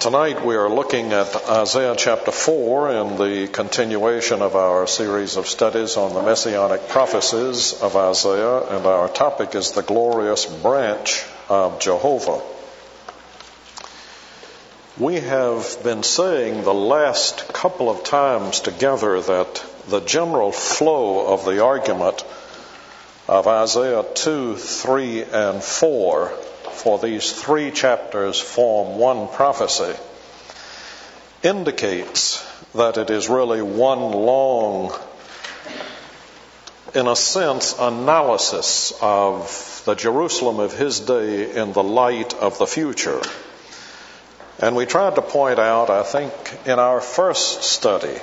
Tonight we are looking at Isaiah chapter 4 in the continuation of our series of studies on the messianic prophecies of Isaiah, and our topic is the glorious branch of Jehovah. We have been saying the last couple of times together that the general flow of the argument of Isaiah 2, 3, and 4 for these three chapters form one prophecy, indicates that it is really one long, in a sense, analysis of the Jerusalem of his day in the light of the future. And we tried to point out, I think, in our first study,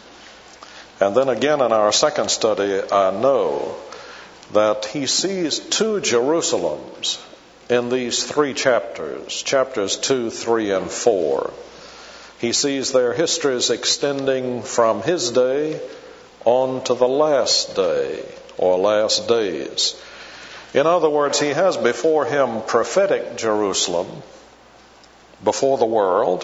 and then again in our second study, I know, that he sees two Jerusalems in these three chapters, chapters 2, 3, and 4. He sees their histories extending from his day on to the last day, or last days. In other words, he has before him prophetic Jerusalem, before the world,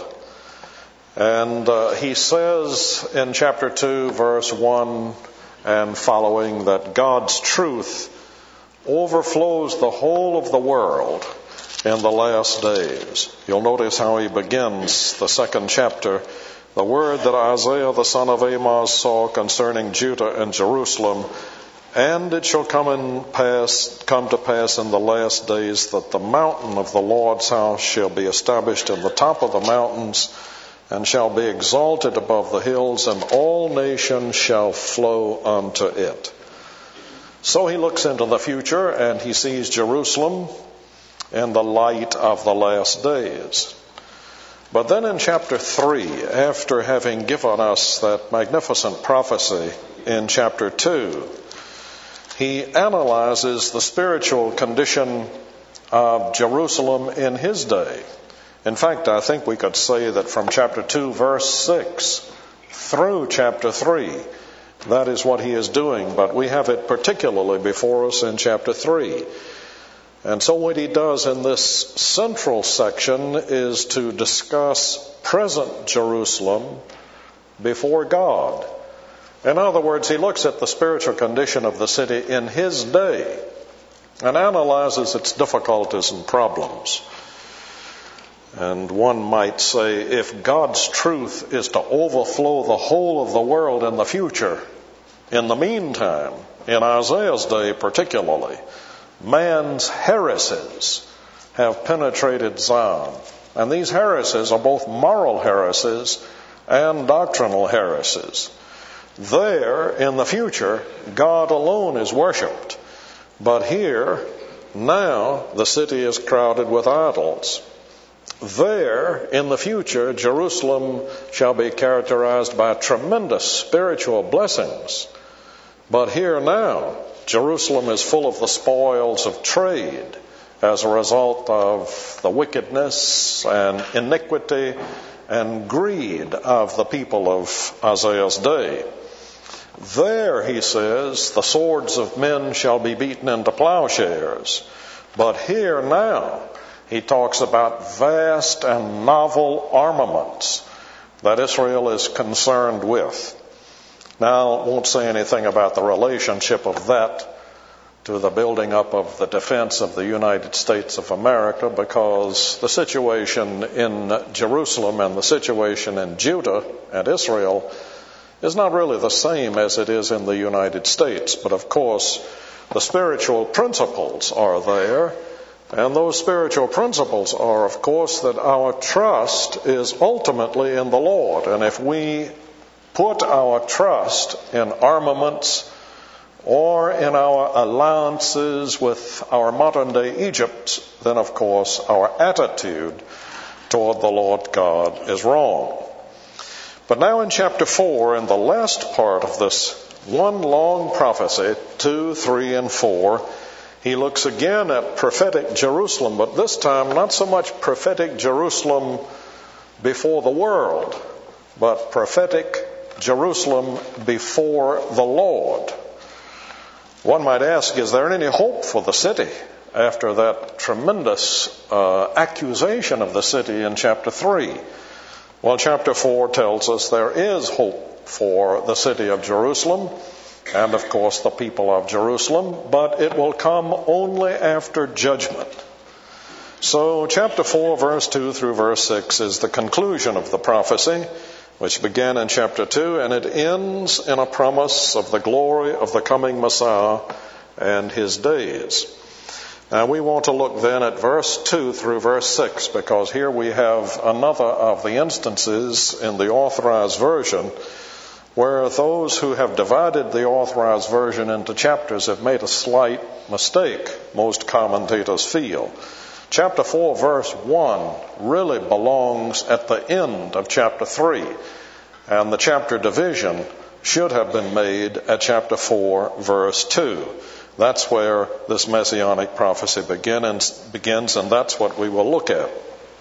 and he says in chapter 2, verse 1 and following, that God's truth overflows the whole of the world in the last days. You'll notice how he begins the second chapter. The word that Isaiah the son of Amoz saw concerning Judah and Jerusalem, and it shall come to pass in the last days that the mountain of the Lord's house shall be established in the top of the mountains, and shall be exalted above the hills, and all nations shall flow unto it. So he looks into the future and he sees Jerusalem in the light of the last days. But then in chapter 3, after having given us that magnificent prophecy in chapter 2, he analyzes the spiritual condition of Jerusalem in his day. In fact, I think we could say that from chapter 2, verse 6 through chapter 3, that is what he is doing, but we have it particularly before us in chapter 3. And so what he does in this central section is to discuss present Jerusalem before God. In other words, he looks at the spiritual condition of the city in his day and analyzes its difficulties and problems. And one might say, if God's truth is to overflow the whole of the world in the future, in the meantime, in Isaiah's day particularly, man's heresies have penetrated Zion. And these heresies are both moral heresies and doctrinal heresies. There, in the future, God alone is worshipped. But here, now, the city is crowded with idols. There, in the future, Jerusalem shall be characterized by tremendous spiritual blessings. But here now, Jerusalem is full of the spoils of trade as a result of the wickedness and iniquity and greed of the people of Isaiah's day. There, he says, the swords of men shall be beaten into plowshares. But here now, he talks about vast and novel armaments that Israel is concerned with. Now, I won't say anything about the relationship of that to the building up of the defense of the United States of America, because the situation in Jerusalem and the situation in Judah and Israel is not really the same as it is in the United States. But of course, the spiritual principles are there. And those spiritual principles are, of course, that our trust is ultimately in the Lord. And if we put our trust in armaments or in our alliances with our modern-day Egypt, then, of course, our attitude toward the Lord God is wrong. But now in chapter 4, in the last part of this one long prophecy, 2, 3, and 4, he looks again at prophetic Jerusalem, but this time not so much prophetic Jerusalem before the world, but prophetic Jerusalem before the Lord. One might ask, is there any hope for the city after that tremendous accusation of the city in chapter 3? Well, chapter 4 tells us there is hope for the city of Jerusalem and, of course, the people of Jerusalem, but it will come only after judgment. So chapter 4, verse 2 through verse 6 is the conclusion of the prophecy, which began in chapter 2, and it ends in a promise of the glory of the coming Messiah and his days. Now we want to look then at verse 2 through verse 6, because here we have another of the instances in the Authorized Version where those who have divided the Authorized Version into chapters have made a slight mistake, most commentators feel. Chapter 4, verse 1 really belongs at the end of chapter 3, and the chapter division should have been made at chapter 4, verse 2. That's where this messianic prophecy begins, and that's what we will look at.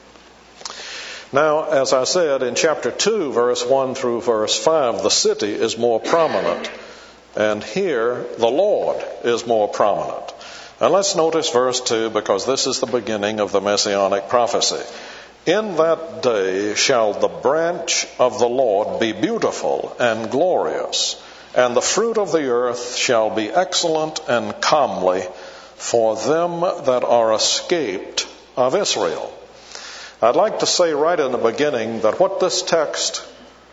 Now, as I said, in chapter 2, verse 1 through verse 5, the city is more prominent, and here the Lord is more prominent. And let's notice verse 2, because this is the beginning of the messianic prophecy. In that day shall the branch of the Lord be beautiful and glorious, and the fruit of the earth shall be excellent and comely for them that are escaped of Israel. I'd like to say right in the beginning that what this text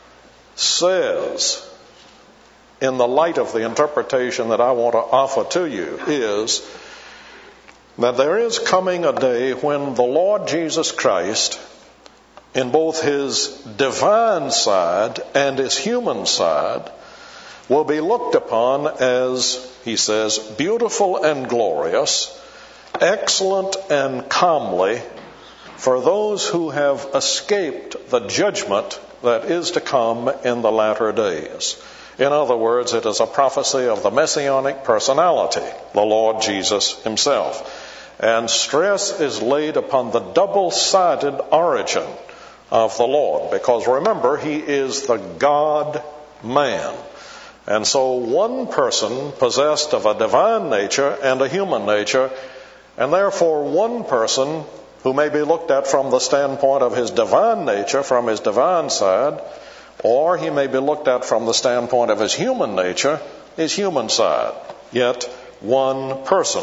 says, in the light of the interpretation that I want to offer to you, is that there is coming a day when the Lord Jesus Christ, in both his divine side and his human side, will be looked upon as, he says, beautiful and glorious, excellent and comely for those who have escaped the judgment that is to come in the latter days. In other words, it is a prophecy of the messianic personality, the Lord Jesus himself. And stress is laid upon the double-sided origin of the Lord, because remember, he is the God-man. And so one person possessed of a divine nature and a human nature, and therefore one person who may be looked at from the standpoint of his divine nature, from his divine side, or he may be looked at from the standpoint of his human nature, his human side. Yet one person.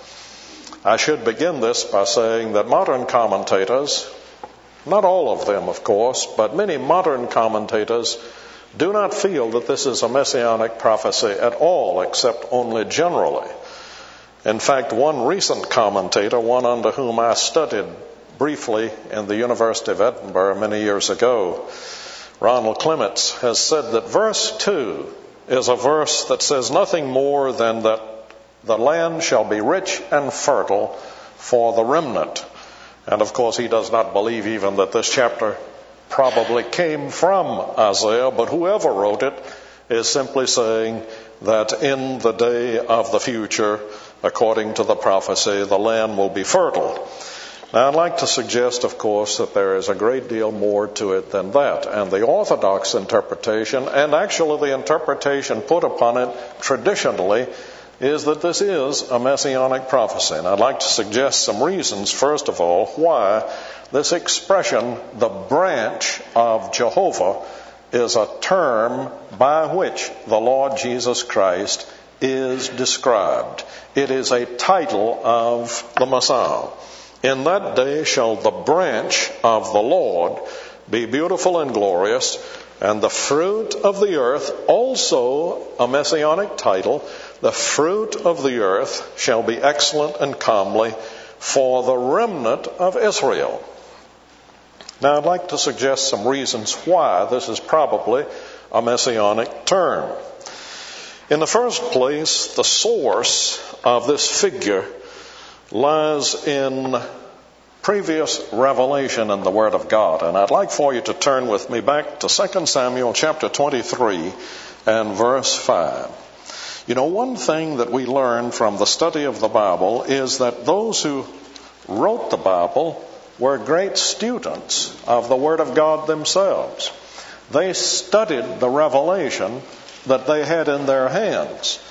I should begin this by saying that modern commentators, not all of them of course, but many modern commentators do not feel that this is a messianic prophecy at all, except only generally. In fact, one recent commentator, one under whom I studied briefly in the University of Edinburgh many years ago, Ronald Clements, has said that verse 2 is a verse that says nothing more than that the land shall be rich and fertile for the remnant. And of course, he does not believe even that this chapter probably came from Isaiah, but whoever wrote it is simply saying that in the day of the future, according to the prophecy, the land will be fertile. Now, I'd like to suggest, of course, that there is a great deal more to it than that. And the Orthodox interpretation, and actually the interpretation put upon it traditionally, is that this is a messianic prophecy. And I'd like to suggest some reasons, first of all, why this expression, the branch of Jehovah, is a term by which the Lord Jesus Christ is described. It is a title of the Messiah. In that day shall the branch of the Lord be beautiful and glorious, and the fruit of the earth, also a messianic title, the fruit of the earth shall be excellent and comely for the remnant of Israel. Now, I'd like to suggest some reasons why this is probably a messianic term. In the first place, the source of this figure lies in previous revelation in the Word of God. And I'd like for you to turn with me back to 2 Samuel chapter 23 and verse 5. You know, one thing that we learn from the study of the Bible is that those who wrote the Bible were great students of the Word of God themselves. They studied the revelation that they had in their hands.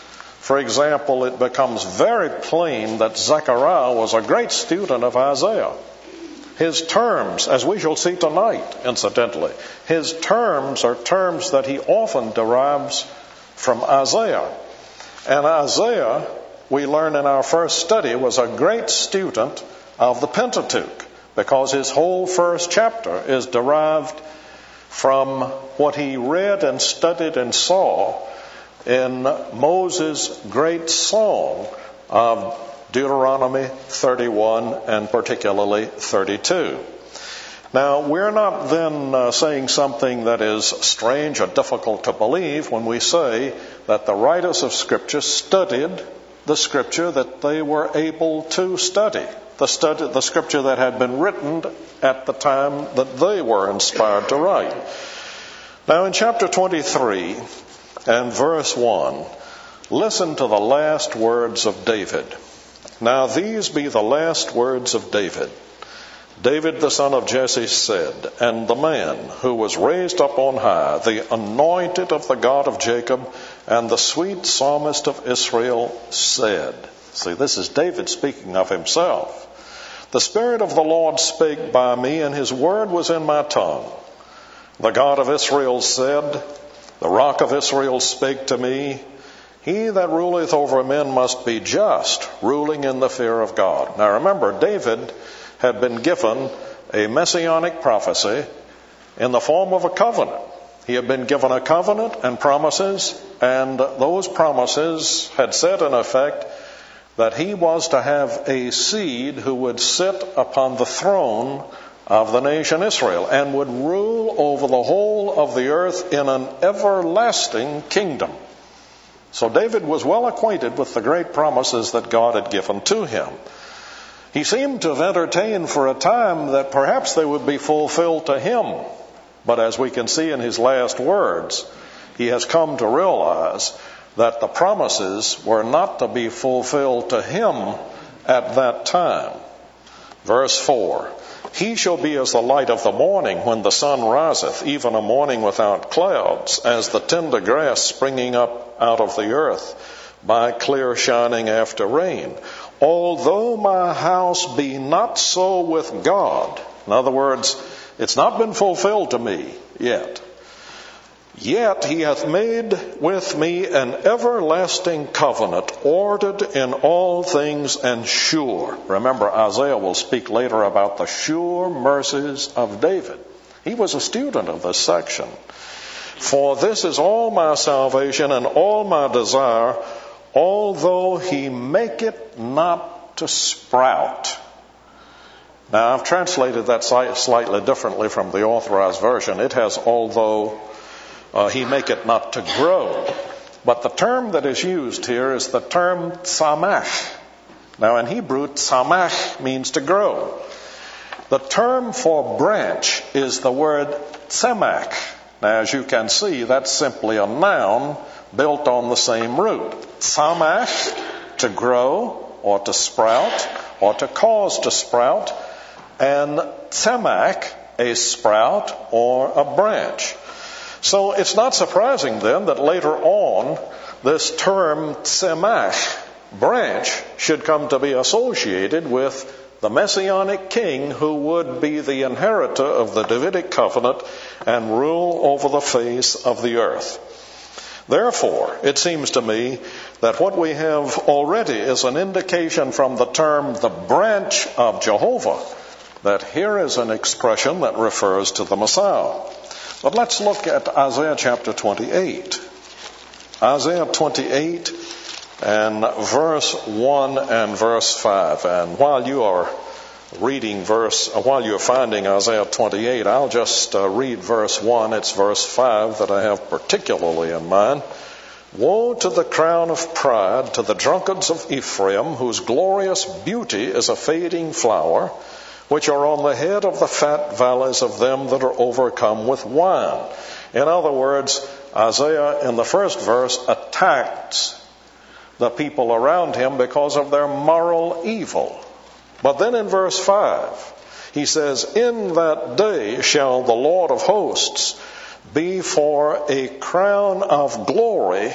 For example, it becomes very plain that Zechariah was a great student of Isaiah. His terms, as we shall see tonight, incidentally, his terms are terms that he often derives from Isaiah. And Isaiah, we learn in our first study, was a great student of the Pentateuch, because his whole first chapter is derived from what he read and studied and saw in Moses' great song of Deuteronomy 31 and particularly 32. Now, we're not then saying something that is strange or difficult to believe when we say that the writers of Scripture studied the Scripture that they were able to study, the Scripture that had been written at the time that they were inspired to write. Now, in chapter 23 and verse 1, listen to the last words of David. Now these be the last words of David. David the son of Jesse said, and the man who was raised up on high, the anointed of the God of Jacob, and the sweet psalmist of Israel said. See, this is David speaking of himself. The Spirit of the Lord spake by me, and his word was in my tongue. The God of Israel said, the Rock of Israel spake to me, he that ruleth over men must be just, ruling in the fear of God. Now remember, David had been given a messianic prophecy in the form of a covenant. He had been given a covenant and promises, and those promises had said in effect that he was to have a seed who would sit upon the throne of the nation Israel and would rule over the whole of the earth in an everlasting kingdom. So David was well acquainted with the great promises that God had given to him. He seemed to have entertained for a time that perhaps they would be fulfilled to him. But as we can see in his last words, he has come to realize that the promises were not to be fulfilled to him at that time. Verse 4, he shall be as the light of the morning when the sun riseth, even a morning without clouds, as the tender grass springing up out of the earth by clear shining after rain. Although my house be not so with God, in other words, it's not been fulfilled to me yet. Yet he hath made with me an everlasting covenant, ordered in all things and sure. Remember, Isaiah will speak later about the sure mercies of David. He was a student of this section. For this is all my salvation and all my desire, although he make it not to sprout. Now, I've translated that slightly differently from the Authorized Version. It has, although he make it not to grow. But the term that is used here is the term tsamach. Now, in Hebrew, tsamach means to grow. The term for branch is the word tsemach. Now, as you can see, that's simply a noun built on the same root. Tsamach, to grow or to sprout or to cause to sprout, and tsemach, a sprout or a branch. So it's not surprising then that later on this term tsemach, branch, should come to be associated with the Messianic king who would be the inheritor of the Davidic covenant and rule over the face of the earth. Therefore, it seems to me that what we have already is an indication from the term the branch of Jehovah that here is an expression that refers to the Messiah. But let's look at Isaiah chapter 28. Isaiah 28 and verse 1 and verse 5. And while you are finding Isaiah 28, I'll just read verse 1. It's verse 5 that I have particularly in mind. Woe to the crown of pride, to the drunkards of Ephraim, whose glorious beauty is a fading flower, which are on the head of the fat valleys of them that are overcome with wine. In other words, Isaiah in the first verse attacks the people around him because of their moral evil. But then in verse 5, he says, in that day shall the Lord of hosts be for a crown of glory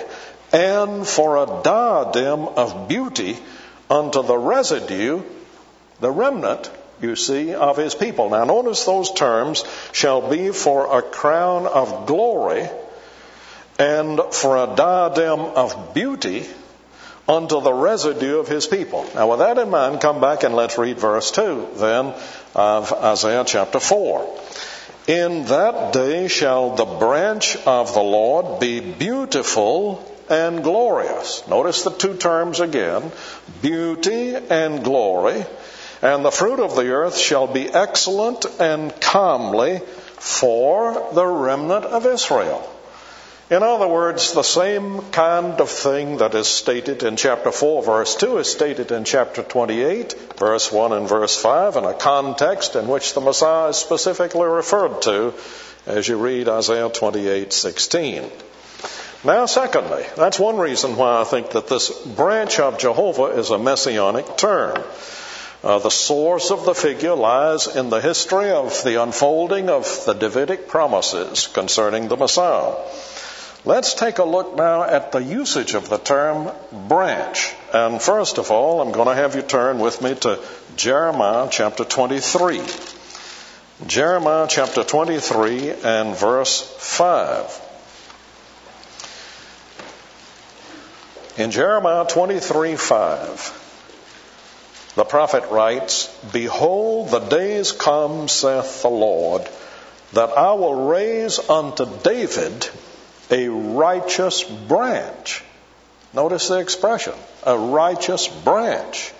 and for a diadem of beauty unto the residue, the remnant, you see, of his people. Now notice those terms, shall be for a crown of glory and for a diadem of beauty unto the residue of his people. Now with that in mind, come back and let's read verse 2 then of Isaiah chapter 4. In that day shall the branch of the Lord be beautiful and glorious. Notice the two terms again, beauty and glory. And the fruit of the earth shall be excellent and comely for the remnant of Israel. In other words, the same kind of thing that is stated in chapter 4, verse 2 is stated in chapter 28, verse 1 and verse 5, in a context in which the Messiah is specifically referred to as you read Isaiah 28:16. Now, secondly, that's one reason why I think that this branch of Jehovah is a messianic term. The source of the figure lies in the history of the unfolding of the Davidic promises concerning the Messiah. Let's take a look now at the usage of the term branch. And first of all, I'm going to have you turn with me to Jeremiah chapter 23. Jeremiah chapter 23 and verse 5. In Jeremiah 23:5, the prophet writes, Behold, the days come, saith the Lord, that I will raise unto David a righteous branch. Notice the expression, a righteous branch.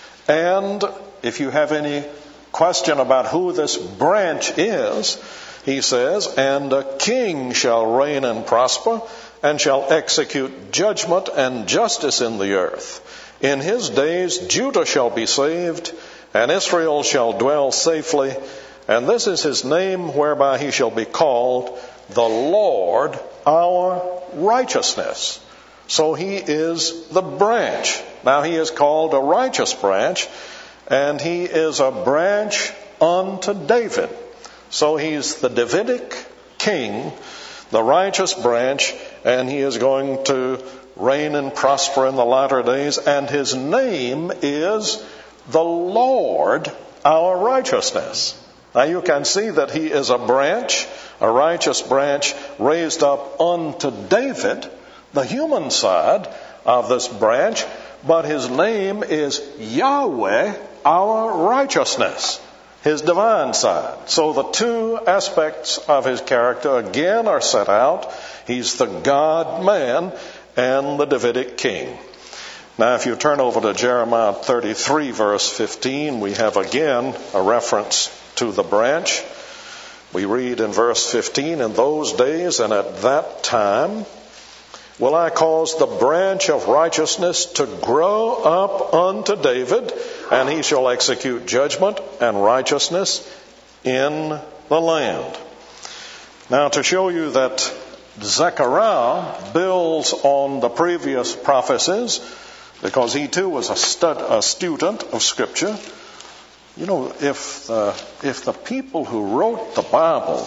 And if you have any question about who this branch is, he says, And a king shall reign and prosper, and shall execute judgment and justice in the earth. In his days Judah shall be saved, and Israel shall dwell safely, and this is his name whereby he shall be called, the Lord our righteousness. So he is the branch. Now he is called a righteous branch, and he is a branch unto David. So he's the Davidic king, the righteous branch, and he is going to reign and prosper in the latter days, and his name is the Lord our righteousness. Now you can see that he is a branch, a righteous branch raised up unto David, the human side of this branch, but his name is Yahweh our righteousness, his divine side. So the two aspects of his character again are set out. He's the God-man and the Davidic king. Now if you turn over to Jeremiah 33 verse 15, we have again a reference to the branch. We read in verse 15, In those days and at that time will I cause the branch of righteousness to grow up unto David, and he shall execute judgment and righteousness in the land. Now to show you that Zechariah builds on the previous prophecies, because he too was a student of Scripture. You know, if the people who wrote the Bible,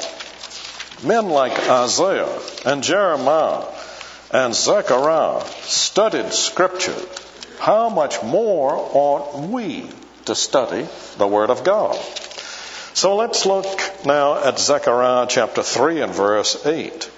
men like Isaiah and Jeremiah and Zechariah, studied Scripture, how much more ought we to study the Word of God? So let's look now at Zechariah chapter 3 and verse 8.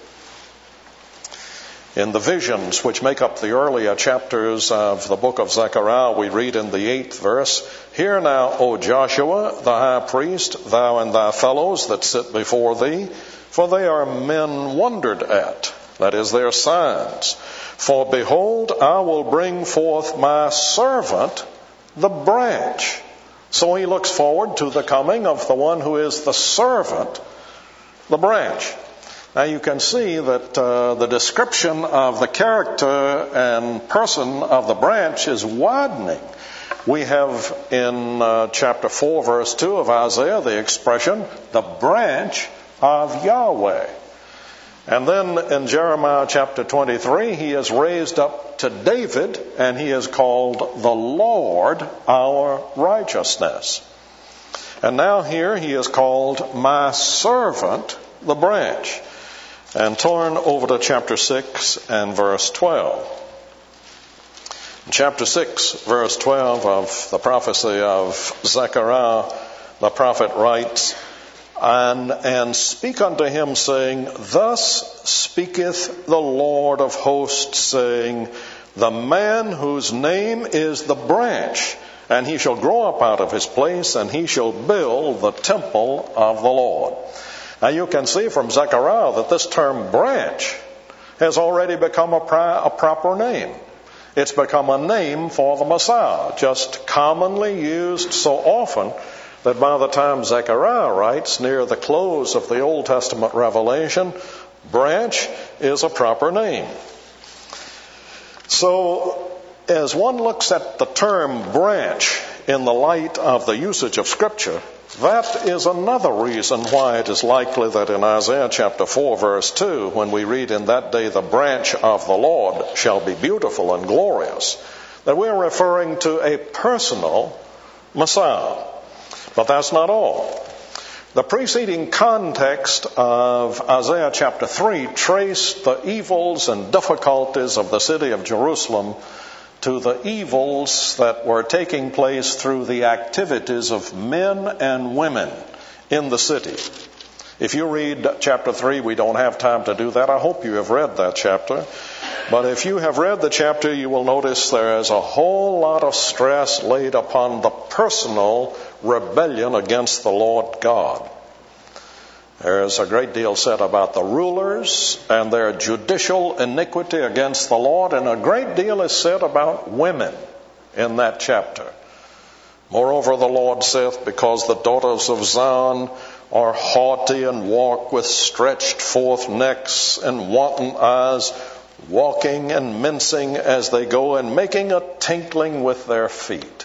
In the visions which make up the earlier chapters of the book of Zechariah, we read in the 8th verse, Hear now, O Joshua, the high priest, thou and thy fellows that sit before thee, for they are men wondered at, that is, their signs. For behold, I will bring forth my servant, the branch. So he looks forward to the coming of the one who is the servant, the branch. Now you can see that the description of the character and person of the branch is widening. We have in chapter 4 verse 2 of Isaiah the expression, the branch of Yahweh. And then in Jeremiah chapter 23, he is raised up to David, and he is called the Lord our righteousness. And now here he is called my servant, the branch. and turn over to chapter 6 and verse 12. In chapter 6, verse 12 of the prophecy of Zechariah, the prophet writes, And speak unto him, saying, Thus speaketh the Lord of hosts, saying, The man whose name is the branch, and he shall grow up out of his place, and he shall build the temple of the Lord. Now you can see from Zechariah that this term branch has already become a proper name. It's become a name for the Messiah, just commonly used so often that by the time Zechariah writes near the close of the Old Testament revelation, branch is a proper name. So as one looks at the term branch in the light of the usage of Scripture, that is another reason why it is likely that in Isaiah chapter 4 verse 2, when we read, In that day the branch of the Lord shall be beautiful and glorious, that we're referring to a personal Messiah. But that's not all. The preceding context of Isaiah chapter 3 traced the evils and difficulties of the city of Jerusalem to the evils that were taking place through the activities of men and women in the city. If you read chapter 3, we don't have time to do that. I hope you have read that chapter. But if you have read the chapter, you will notice there is a whole lot of stress laid upon the personal rebellion against the Lord God. There is a great deal said about the rulers and their judicial iniquity against the Lord, and a great deal is said about women in that chapter. Moreover, the Lord saith, Because the daughters of Zion are haughty and walk with stretched forth necks and wanton eyes, walking and mincing as they go, and making a tinkling with their feet.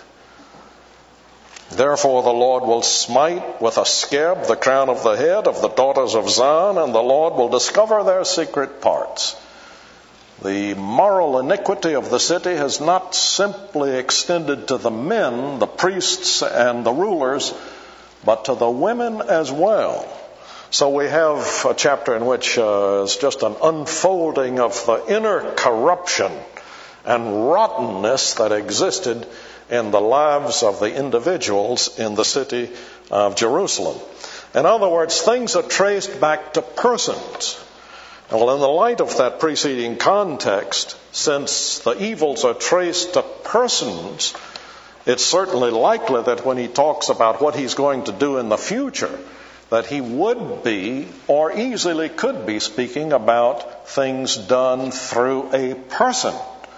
Therefore the Lord will smite with a scab the crown of the head of the daughters of Zion, and the Lord will discover their secret parts. The moral iniquity of the city has not simply extended to the men, the priests and the rulers, but to the women as well. So we have a chapter in which is just an unfolding of the inner corruption and rottenness that existed in the lives of the individuals in the city of Jerusalem. In other words, things are traced back to persons. Well, in the light of that preceding context, since the evils are traced to persons, it's certainly likely that when he talks about what he's going to do in the future, that he would be, or easily could be, speaking about things done through a person.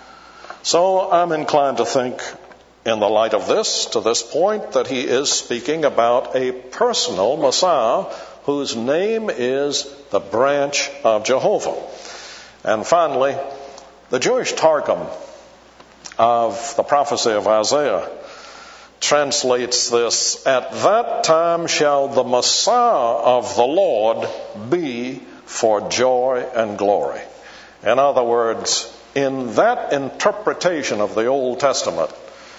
So I'm inclined to think, in the light of this, to this point, that he is speaking about a personal Messiah whose name is the branch of Jehovah. And finally, the Jewish Targum of the prophecy of Isaiah translates this, At that time shall the Messiah of the Lord be for joy and glory. In other words, in that interpretation of the Old Testament,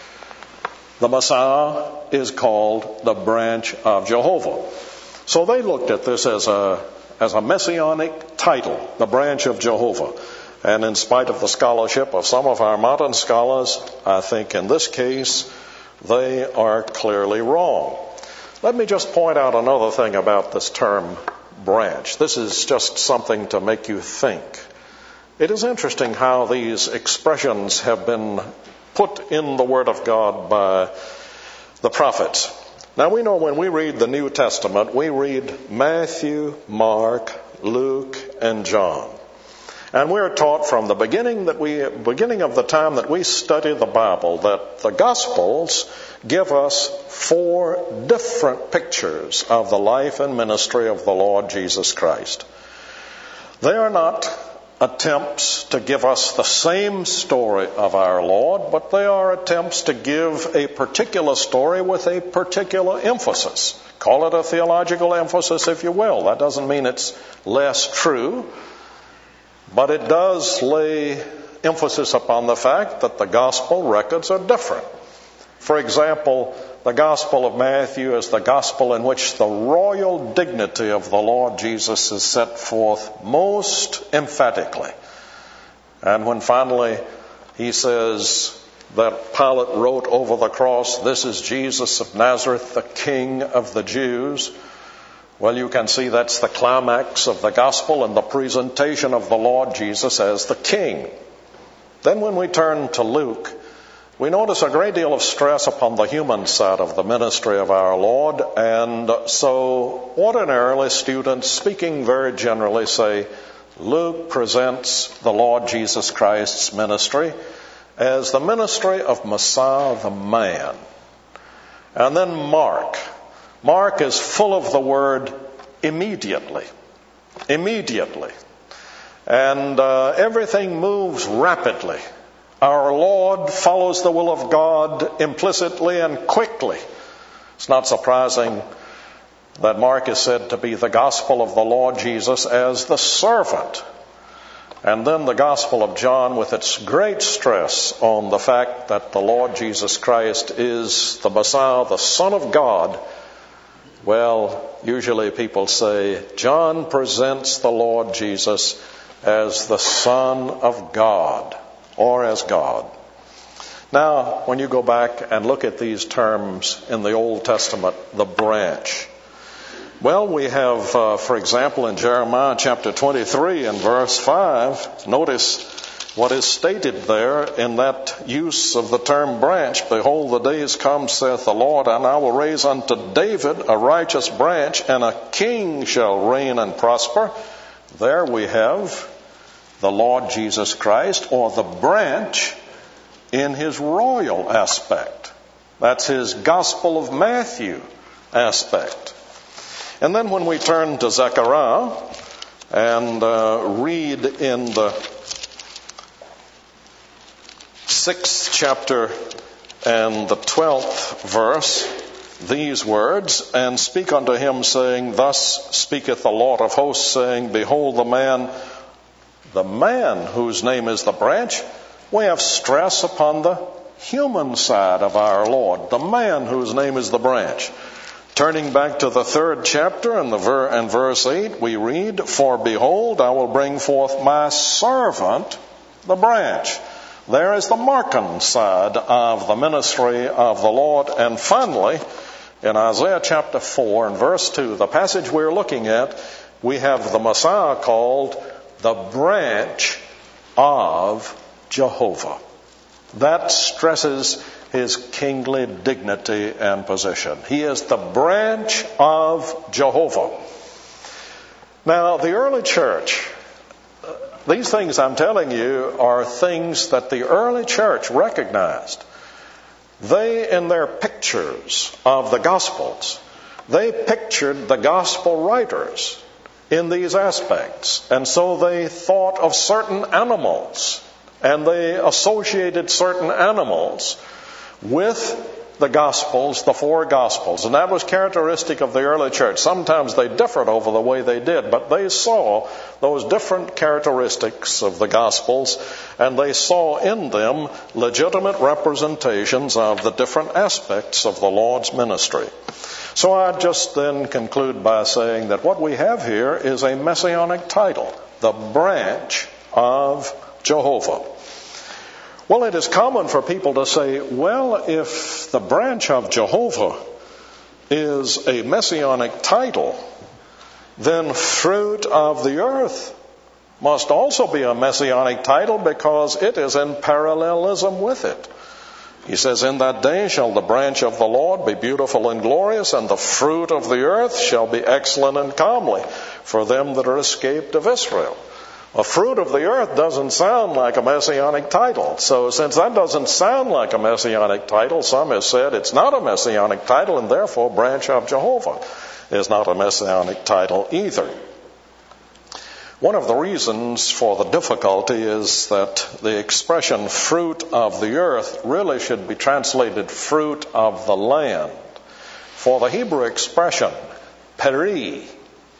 the Messiah is called the branch of Jehovah. So they looked at this as a messianic title, the branch of Jehovah. And in spite of the scholarship of some of our modern scholars, I think in this case they are clearly wrong. Let me just point out another thing about this term branch. This is just something to make you think. It is interesting how these expressions have been put in the Word of God by the prophets. Now we know when we read the New Testament, we read Matthew, Mark, Luke, and John. And we're taught from the beginning of the time that we study the Bible that the Gospels give us 4 different pictures of the life and ministry of the Lord Jesus Christ. They are not attempts to give us the same story of our Lord, but they are attempts to give a particular story with a particular emphasis. Call it a theological emphasis if you will. That doesn't mean it's less true, but it does lay emphasis upon the fact that the gospel records are different. For example, the Gospel of Matthew is the gospel in which the royal dignity of the Lord Jesus is set forth most emphatically. And when finally he says that Pilate wrote over the cross, "This is Jesus of Nazareth, the King of the Jews," well, you can see that's the climax of the gospel and the presentation of the Lord Jesus as the King. Then when we turn to Luke, we notice a great deal of stress upon the human side of the ministry of our Lord, and so ordinarily students, speaking very generally, say Luke presents the Lord Jesus Christ's ministry as the ministry of Messiah the man. And then Mark is full of the word immediately. Immediately. And everything moves rapidly. Our Lord follows the will of God implicitly and quickly. It's not surprising that Mark is said to be the gospel of the Lord Jesus as the servant. And then the Gospel of John, with its great stress on the fact that the Lord Jesus Christ is the Messiah, the Son of God. Well, usually people say John presents the Lord Jesus as the Son of God, or as God. Now, when you go back and look at these terms in the Old Testament, the branch. Well, we have, for example, in Jeremiah chapter 23 and verse 5, notice what is stated there in that use of the term branch. "Behold, the days come, saith the Lord, and I will raise unto David a righteous branch, and a king shall reign and prosper." There we have the Lord Jesus Christ, or the branch, in his royal aspect. That's his Gospel of Matthew aspect. And then when we turn to Zechariah and read in the 6th chapter and the 12th verse these words, "And speak unto him, saying, Thus speaketh the Lord of hosts, saying, Behold the man whose name is the branch." We have stress upon the human side of our Lord, the man whose name is the branch. Turning back to the 3rd chapter and verse 8, we read, "For behold, I will bring forth my servant, the branch." There is the Markan side of the ministry of the Lord. And finally, in Isaiah chapter 4 and verse 2, the passage we're looking at, we have the Messiah called the branch of Jehovah. That stresses his kingly dignity and position. He is the branch of Jehovah. Now, the early church, these things I'm telling you are things that the early church recognized. They, in their pictures of the Gospels, they pictured the Gospel writers in these aspects. And so they thought of certain animals, and they associated certain animals with the Gospels, the 4 Gospels. And that was characteristic of the early church. Sometimes they differed over the way they did, but they saw those different characteristics of the Gospels, and they saw in them legitimate representations of the different aspects of the Lord's ministry. So I just then conclude by saying that what we have here is a messianic title, the branch of Jehovah. Well, it is common for people to say, well, if the branch of Jehovah is a messianic title, then fruit of the earth must also be a messianic title because it is in parallelism with it. He says, "In that day shall the branch of the Lord be beautiful and glorious, and the fruit of the earth shall be excellent and comely for them that are escaped of Israel." A fruit of the earth doesn't sound like a messianic title. So since that doesn't sound like a messianic title, some have said it's not a messianic title, and therefore branch of Jehovah is not a messianic title either. One of the reasons for the difficulty is that the expression fruit of the earth really should be translated fruit of the land. For the Hebrew expression peri,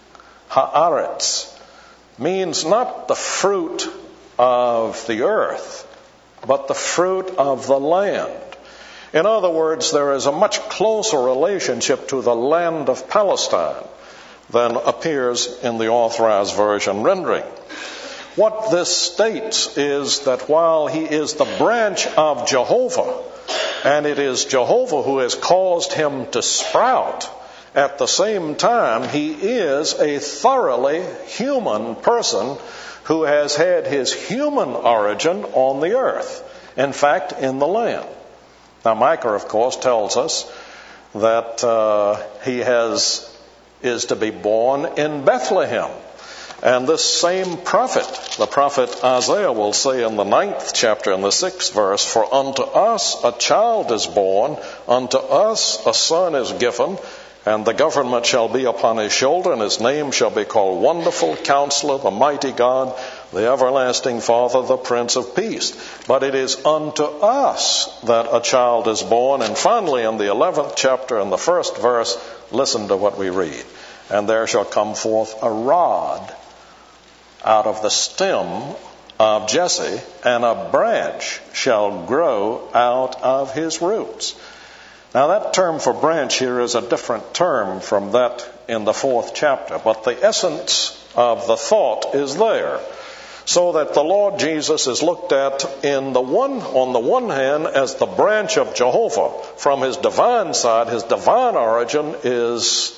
haaretz, means not the fruit of the earth, but the fruit of the land. In other words, there is a much closer relationship to the land of Palestine than appears in the Authorized Version rendering. What this states is that while he is the branch of Jehovah, and it is Jehovah who has caused him to sprout, at the same time he is a thoroughly human person who has had his human origin on the earth, in fact, in the land. Now, Micah, of course, tells us that he is to be born in Bethlehem. And this same prophet, the prophet Isaiah, will say in the 9th chapter, in the 6th verse, "For unto us a child is born, unto us a son is given, and the government shall be upon his shoulder, and his name shall be called Wonderful Counselor, the Mighty God, the Everlasting Father, the Prince of Peace." But it is unto us that a child is born. And finally, in the 11th chapter, in the 1st verse, listen to what we read. "And there shall come forth a rod out of the stem of Jesse, and a branch shall grow out of his roots." Now, that term for branch here is a different term from that in the 4th chapter, but the essence of the thought is there. So that the Lord Jesus is looked at on the one hand as the branch of Jehovah. From his divine side, his divine origin is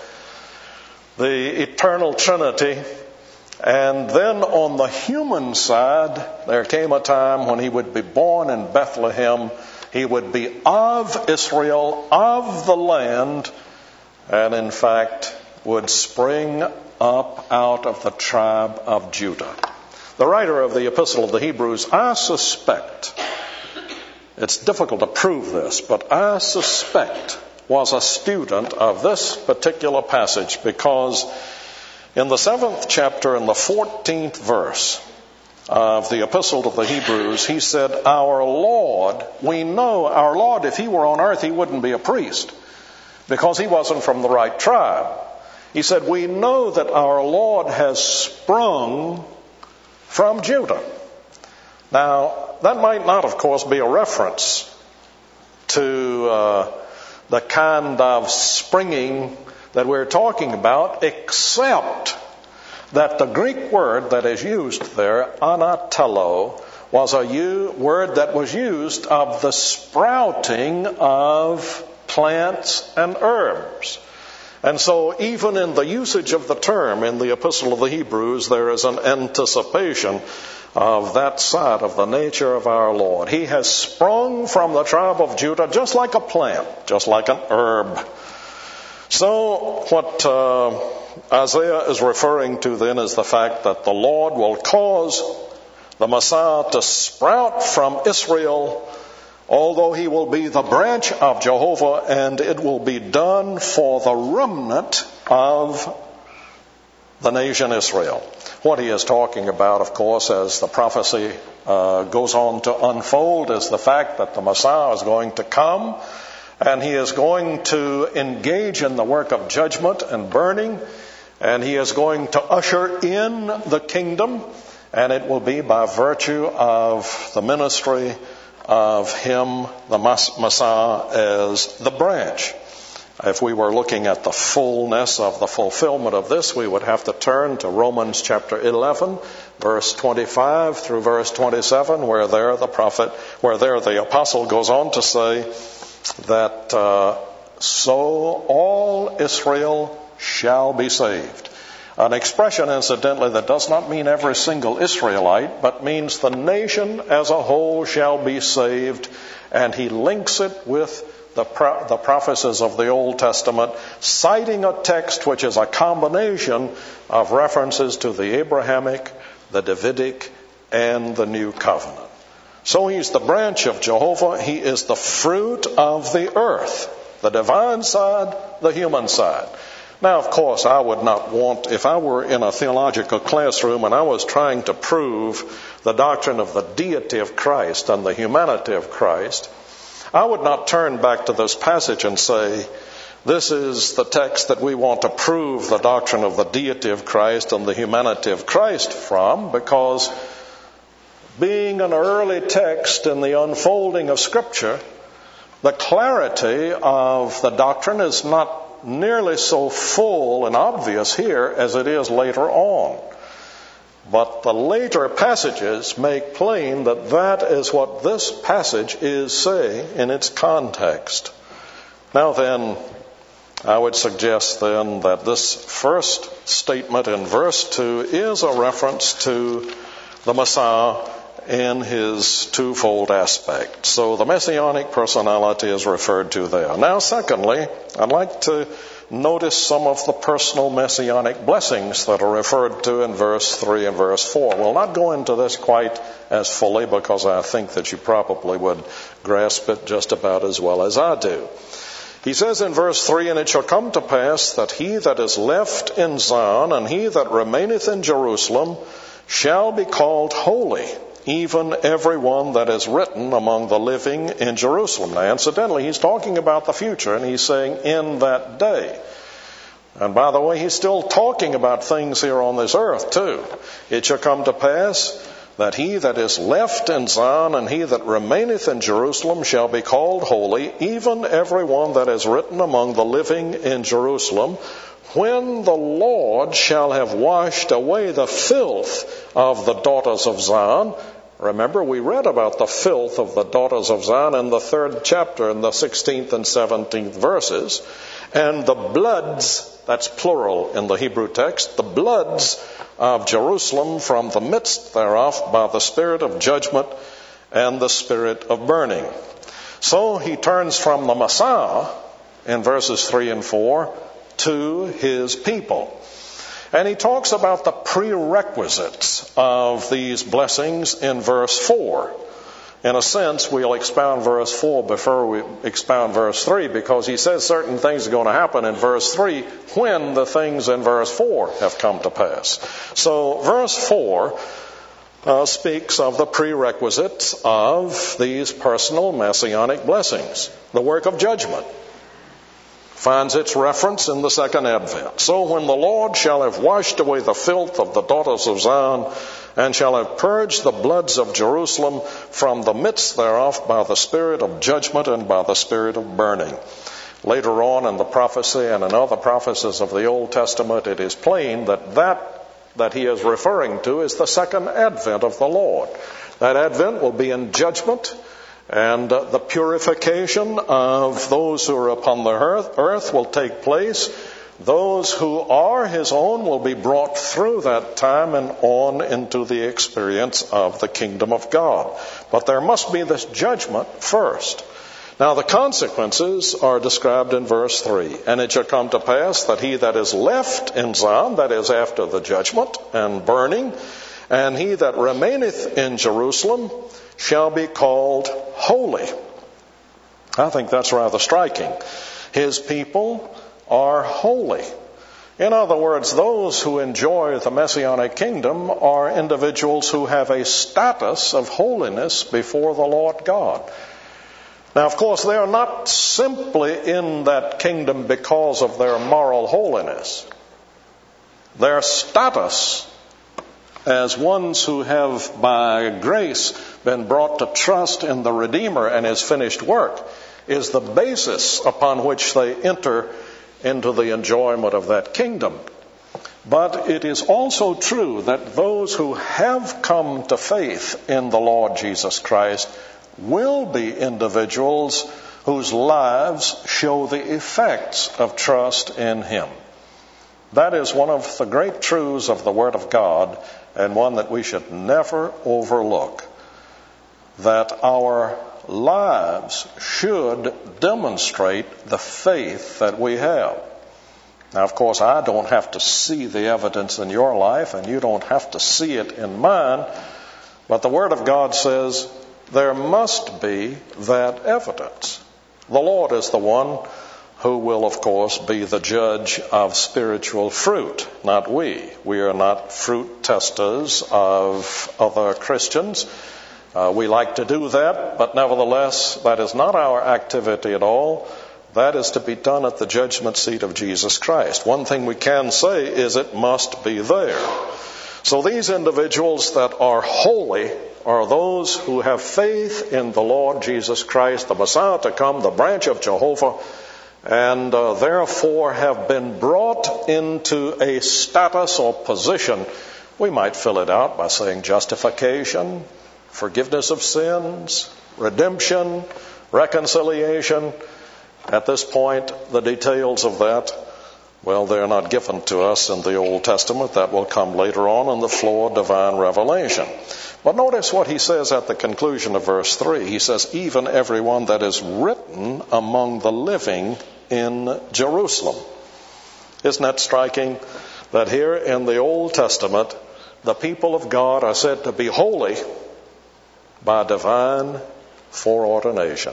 the eternal Trinity. And then on the human side, there came a time when he would be born in Bethlehem. He would be of Israel, of the land, and in fact would spring up out of the tribe of Judah. The writer of the Epistle of the Hebrews, I suspect, it's difficult to prove this, but I suspect was a student of this particular passage, because in the 7th chapter, in the 14th verse of the Epistle to the Hebrews, he said, "Our Lord, we know our Lord, if he were on earth, he wouldn't be a priest, because he wasn't from the right tribe." He said, "We know that our Lord has sprung from Judah." Now, that might not, of course, be a reference to the kind of springing that we're talking about, except that the Greek word that is used there, anatello, was a word that was used of the sprouting of plants and herbs. And so even in the usage of the term in the Epistle of the Hebrews, there is an anticipation of that side of the nature of our Lord. He has sprung from the tribe of Judah just like a plant, just like an herb. So what Isaiah is referring to then is the fact that the Lord will cause the Messiah to sprout from Israel, although he will be the branch of Jehovah, and it will be done for the remnant of the nation Israel. What he is talking about, of course, as the prophecy goes on to unfold, is the fact that the Messiah is going to come, and he is going to engage in the work of judgment and burning, and he is going to usher in the kingdom, and it will be by virtue of the ministry of him, the Messiah, as the branch. If we were looking at the fullness of the fulfillment of this, we would have to turn to Romans chapter 11, verse 25 through verse 27, where there the apostle goes on to say that so all Israel shall be saved. An expression, incidentally, that does not mean every single Israelite, but means the nation as a whole shall be saved. And he links it with the prophecies of the Old Testament, citing a text which is a combination of references to the Abrahamic, the Davidic, and the New Covenant. So he's the branch of Jehovah. He is the fruit of the earth, the divine side, the human side. Now, of course, I would not want, if I were in a theological classroom and I was trying to prove the doctrine of the deity of Christ and the humanity of Christ, I would not turn back to this passage and say, this is the text that we want to prove the doctrine of the deity of Christ and the humanity of Christ from, because being an early text in the unfolding of Scripture, The clarity of the doctrine is not nearly so full and obvious here as it is later on. But the later passages make plain that that is what this passage is saying in its context. Now then, I would suggest then that this first statement in verse 2 is a reference to the Messiah in his twofold aspect. So the messianic personality is referred to there. Now, secondly, I'd like to notice some of the personal messianic blessings that are referred to in verse 3 and verse 4. We'll not go into this quite as fully because I think that you probably would grasp it just about as well as I do. He says in verse 3, "And it shall come to pass that he that is left in Zion and he that remaineth in Jerusalem shall be called holy, even every one that is written among the living in Jerusalem." Now, incidentally, he's talking about the future, and he's saying in that day. And by the way, he's still talking about things here on this earth, too. "It shall come to pass that he that is left in Zion and he that remaineth in Jerusalem shall be called holy, even every one that is written among the living in Jerusalem, when the Lord shall have washed away the filth of the daughters of Zion." Remember, we read about the filth of the daughters of Zion in the 3rd chapter in the 16th and 17th verses. "And the bloods," that's plural in the Hebrew text, "the bloods of Jerusalem from the midst thereof by the spirit of judgment and the spirit of burning." So he turns from the Messiah in verses 3 and 4 to his people. And he talks about the prerequisites of these blessings in verse 4. In a sense, we'll expound verse 4 before we expound verse 3, because he says certain things are going to happen in verse 3 when the things in verse 4 have come to pass. So verse 4 speaks of the prerequisites of these personal messianic blessings. The work of judgment finds its reference in the second advent. "So when the Lord shall have washed away the filth of the daughters of Zion, and shall have purged the bloods of Jerusalem from the midst thereof by the spirit of judgment and by the spirit of burning." Later on in the prophecy and in other prophecies of the Old Testament, it is plain that he is referring to is the second advent of the Lord. That advent will be in judgment, and the purification of those who are upon the earth will take place. Those who are his own will be brought through that time and on into the experience of the kingdom of God. But there must be this judgment first. Now the consequences are described in verse 3. "And it shall come to pass that he that is left in Zion," that is after the judgment and burning, "and he that remaineth in Jerusalem shall be called holy." I think that's rather striking. His people are holy. In other words, those who enjoy the Messianic kingdom are individuals who have a status of holiness before the Lord God. Now, of course, they are not simply in that kingdom because of their moral holiness. Their status as ones who have by grace been brought to trust in the Redeemer and his finished work is the basis upon which they enter into the enjoyment of that kingdom. But it is also true that those who have come to faith in the Lord Jesus Christ will be individuals whose lives show the effects of trust in him. That is one of the great truths of the Word of God, and one that we should never overlook, that our lives should demonstrate the faith that we have. Now, of course, I don't have to see the evidence in your life, and you don't have to see it in mine, but the Word of God says there must be that evidence. The Lord is the one who will, of course, be the judge of spiritual fruit, not we. We are not fruit testers of other Christians. We like to do that, but nevertheless, that is not our activity at all. That is to be done at the judgment seat of Jesus Christ. One thing we can say is it must be there. So these individuals that are holy are those who have faith in the Lord Jesus Christ, the Messiah to come, the branch of Jehovah, and therefore have been brought into a status or position. We might fill it out by saying justification, forgiveness of sins, redemption, reconciliation. At this point, the details of that, well, they're not given to us in the Old Testament. That will come later on in the flow of divine revelation. But notice what he says at the conclusion of verse 3. He says, even everyone that is written among the living in Jerusalem. Isn't that striking? That here in the Old Testament, the people of God are said to be holy by divine foreordination.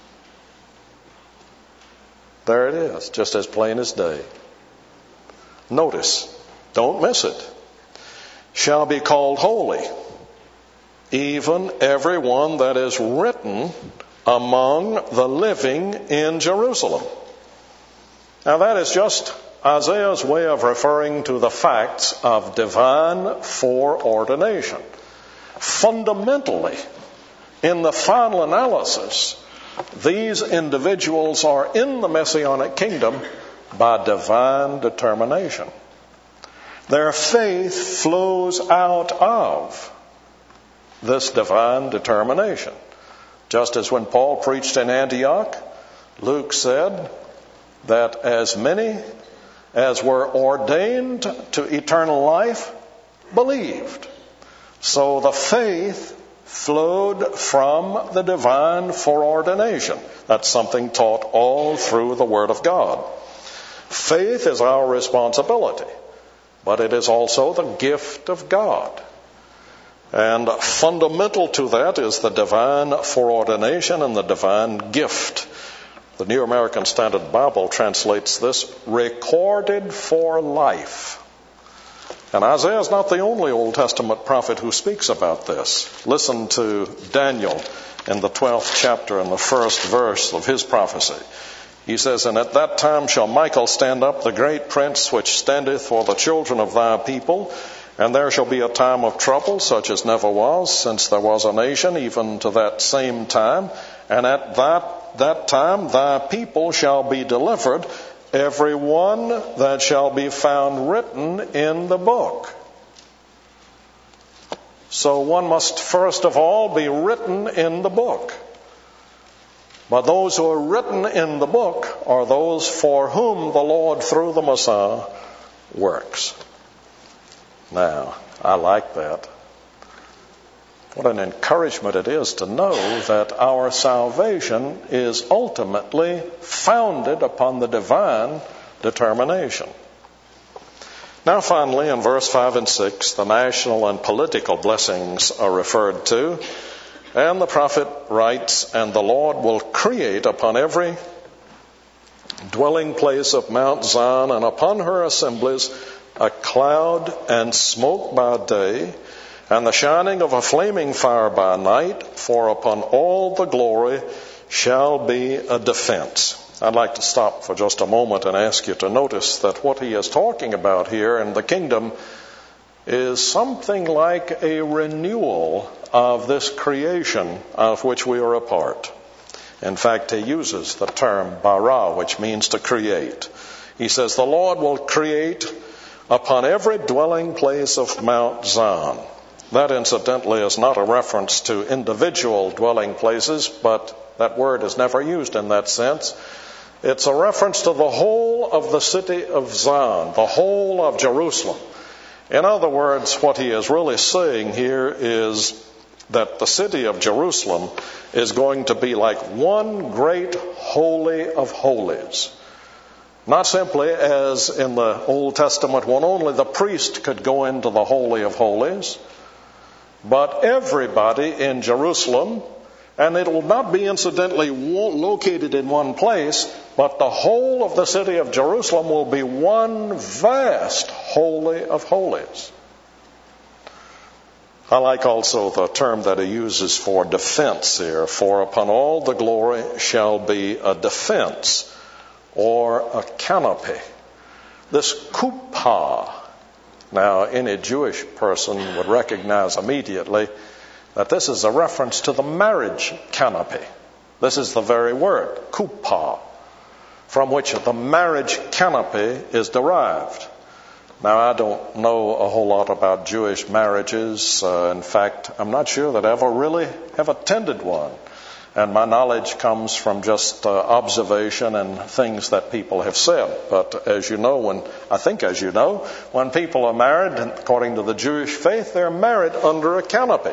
There it is, just as plain as day. Notice, don't miss it. Shall be called holy, even everyone that is written among the living in Jerusalem. Now that is just Isaiah's way of referring to the facts of divine foreordination. Fundamentally, in the final analysis, these individuals are in the Messianic kingdom by divine determination. Their faith flows out of this divine determination. Just as when Paul preached in Antioch, Luke said that as many as were ordained to eternal life believed. So the faith flowed from the divine foreordination. That's something taught all through the Word of God. Faith is our responsibility, but it is also the gift of God. And fundamental to that is the divine foreordination and the divine gift. The New American Standard Bible translates this, recorded for life. And Isaiah is not the only Old Testament prophet who speaks about this. Listen to Daniel in the 12th chapter and the first verse of his prophecy. He says, and at that time shall Michael stand up, the great prince which standeth for the children of thy people, and there shall be a time of trouble such as never was since there was a nation, even to that same time. And at that time thy people shall be delivered, every one that shall be found written in the book. So one must first of all be written in the book. But those who are written in the book are those for whom the Lord through the Messiah works. Now, I like that. What an encouragement it is to know that our salvation is ultimately founded upon the divine determination. Now finally, in verse 5 and 6, the national and political blessings are referred to. And the prophet writes, and the Lord will create upon every dwelling place of Mount Zion and upon her assemblies a cloud and smoke by day, and the shining of a flaming fire by night, for upon all the glory shall be a defense. I'd like to stop for just a moment and ask you to notice that what he is talking about here in the kingdom is something like a renewal of this creation of which we are a part. In fact, he uses the term bara, which means to create. He says, the Lord will create upon every dwelling place of Mount Zion. That, incidentally, is not a reference to individual dwelling places, but that word is never used in that sense. It's a reference to the whole of the city of Zion, the whole of Jerusalem. In other words, what he is really saying here is that the city of Jerusalem is going to be like one great holy of holies. Not simply as in the Old Testament when only the priest could go into the Holy of Holies, but everybody in Jerusalem, and it will not be incidentally located in one place, but the whole of the city of Jerusalem will be one vast Holy of Holies. I like also the term that he uses for defense here, for upon all the glory shall be a defense, or a canopy. This kuppah, now any Jewish person would recognize immediately that this is a reference to the marriage canopy. This is the very word, kuppah, from which the marriage canopy is derived. Now, I don't know a whole lot about Jewish marriages. In fact, I'm not sure that I ever really have attended one. And my knowledge comes from just observation and things that people have said. But as you know, when people are married, according to the Jewish faith, they're married under a canopy.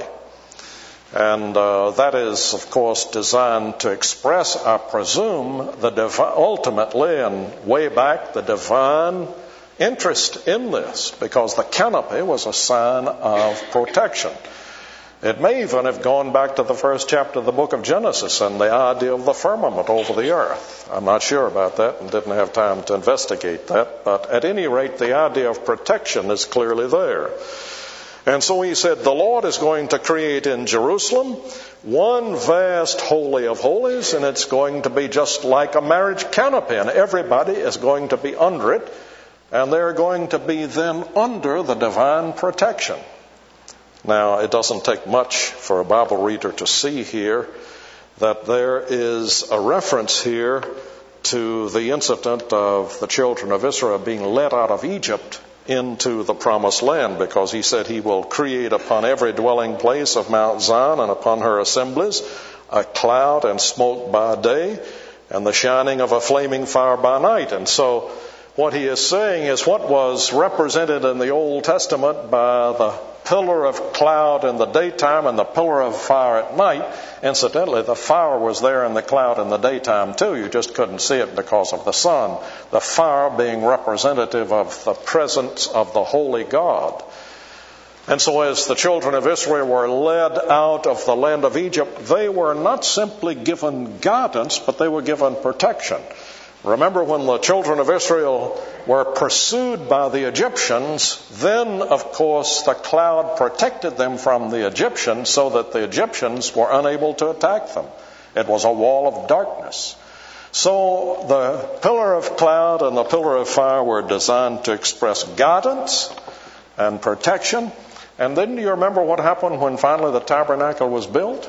And that is, of course, designed to express, I presume, ultimately and way back, the divine interest in this, because the canopy was a sign of protection. It may even have gone back to the first chapter of the book of Genesis and the idea of the firmament over the earth. I'm not sure about that and didn't have time to investigate that, but at any rate, the idea of protection is clearly there. And so he said, the Lord is going to create in Jerusalem one vast holy of holies, and it's going to be just like a marriage canopy, and everybody is going to be under it, and they're going to be then under the divine protection. Now, it doesn't take much for a Bible reader to see here that there is a reference here to the incident of the children of Israel being led out of Egypt into the promised land, because he said he will create upon every dwelling place of Mount Zion and upon her assemblies a cloud and smoke by day and the shining of a flaming fire by night. And so what he is saying is what was represented in the Old Testament by the pillar of cloud in the daytime and the pillar of fire at night. Incidentally, the fire was there in the cloud in the daytime too. You just couldn't see it because of the sun. The fire being representative of the presence of the holy God. And so as the children of Israel were led out of the land of Egypt, they were not simply given guidance, but they were given protection. Remember, when the children of Israel were pursued by the Egyptians, then, of course, the cloud protected them from the Egyptians so that the Egyptians were unable to attack them. It was a wall of darkness. So the pillar of cloud and the pillar of fire were designed to express guidance and protection. And then do you remember what happened when finally the tabernacle was built?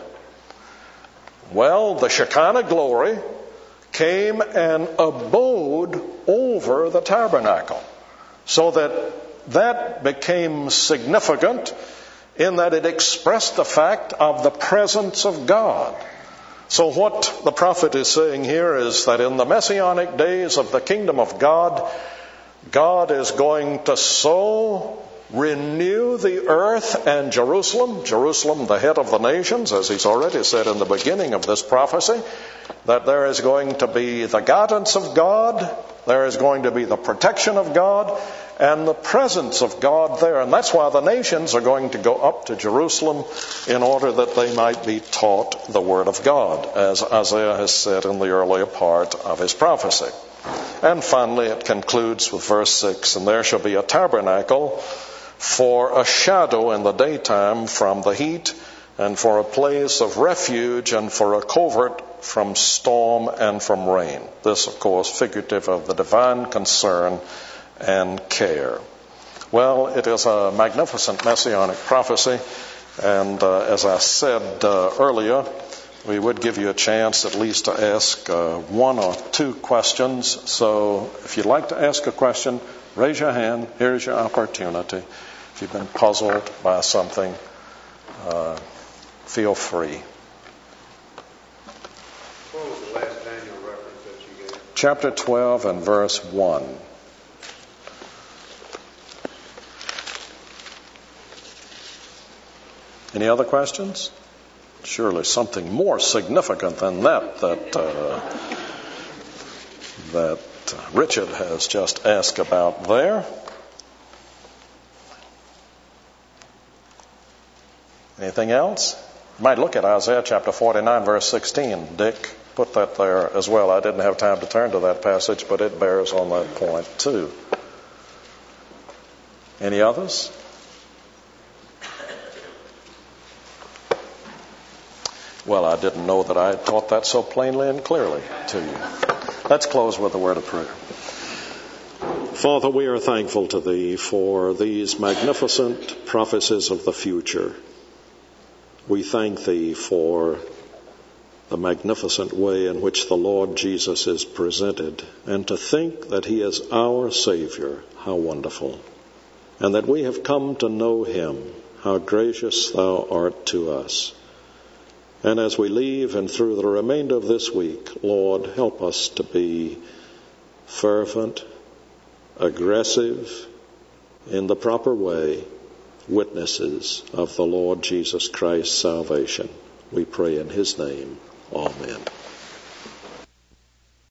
Well, the Shekinah glory came and abode over the tabernacle, so that became significant in that it expressed the fact of the presence of God. So what the prophet is saying here is that in the messianic days of the kingdom of God, God is going to so renew the earth and Jerusalem, the head of the nations, as he's already said in the beginning of this prophecy, that there is going to be the guidance of God, there is going to be the protection of God, and the presence of God there. And that's why the nations are going to go up to Jerusalem in order that they might be taught the Word of God, as Isaiah has said in the earlier part of his prophecy. And finally it concludes with verse 6, and there shall be a tabernacle for a shadow in the daytime from the heat, and for a place of refuge, and for a covert from storm and from rain. This, of course, figurative of the divine concern and care. Well, it is a magnificent messianic prophecy, and as I said earlier, we would give you a chance at least to ask one or two questions. So if you'd like to ask a question, raise your hand. Here's your opportunity. If you've been puzzled by something, feel free. What was the last Daniel reference that you gave? Chapter 12 and verse 1. Any other questions? Surely something more significant than that Richard has just asked about there. Anything else? You might look at Isaiah chapter 49, verse 16. Dick put that there as well. I didn't have time to turn to that passage, but it bears on that point too. Any others? Well, I didn't know that I had taught that so plainly and clearly to you. Let's close with a word of prayer. Father, we are thankful to Thee for these magnificent prophecies of the future. We thank Thee for the magnificent way in which the Lord Jesus is presented, and to think that He is our Savior, how wonderful. And that we have come to know Him, how gracious Thou art to us. And as we leave and through the remainder of this week, Lord, help us to be fervent, aggressive, in the proper way, witnesses of the Lord Jesus Christ's salvation. We pray in His name. Amen.